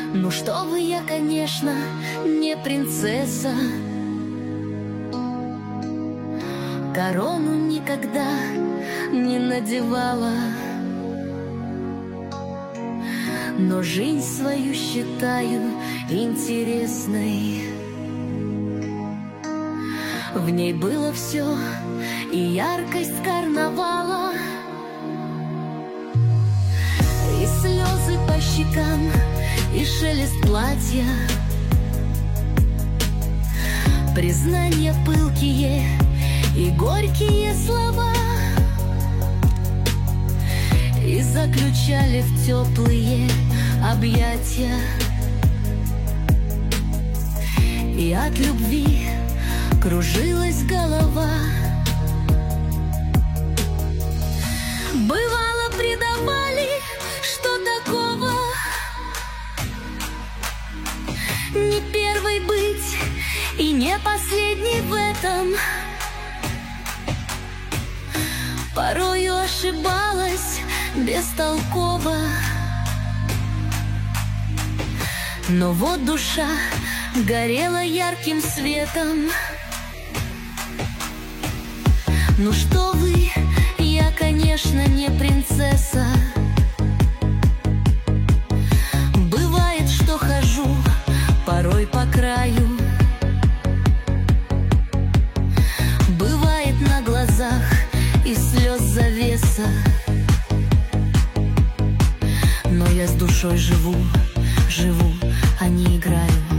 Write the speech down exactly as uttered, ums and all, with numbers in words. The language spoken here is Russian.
Ну что вы, я, конечно, не принцесса. Корону никогда не надевала, но жизнь свою считаю интересной. В ней было все, и яркость карнавала, и слезы по щекам, и шелест платья, признания пылкие и горькие слова, и заключали в теплые объятия. И от любви кружилась голова. Бывало, предавали, что такого не первый быть и не последний в этом. Порою ошибалась бестолково, но вот душа горела ярким светом. Ну что вы, я, конечно, не принцесса. Бывает, что хожу порой по краю, бывает на глазах и слез завеса, но я с душой живу, живу, а не играю.